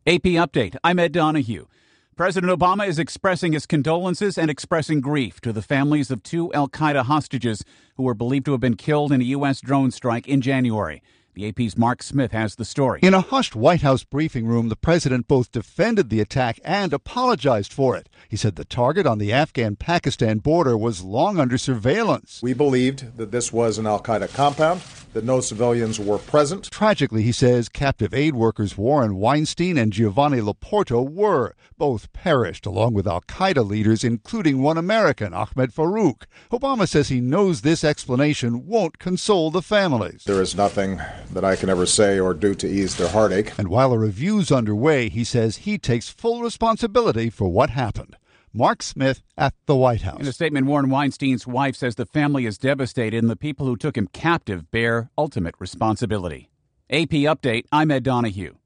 AP Update. I'm Ed Donahue. President Obama is expressing his condolences and expressing grief to the families of two al-Qaeda hostages who were believed to have been killed in a U.S. drone strike in January. The AP's Mark Smith has the story. In a hushed White House briefing room, the president both defended the attack and apologized for it. He said the target on the Afghan-Pakistan border was long under surveillance. We believed that this was an al-Qaeda compound, that no civilians were present. Tragically, he says, captive aid workers Warren Weinstein and Giovanni Laporto were. Both perished, along with al-Qaeda leaders, including one American, Ahmed Farouk. Obama says he knows this explanation won't console the families. There is nothing that I can ever say or do to ease their heartache. And while a review's underway, he says he takes full responsibility for what happened. Mark Smith at the White House. In a statement, Warren Weinstein's wife says the family is devastated and the people who took him captive bear ultimate responsibility. AP Update, I'm Ed Donahue.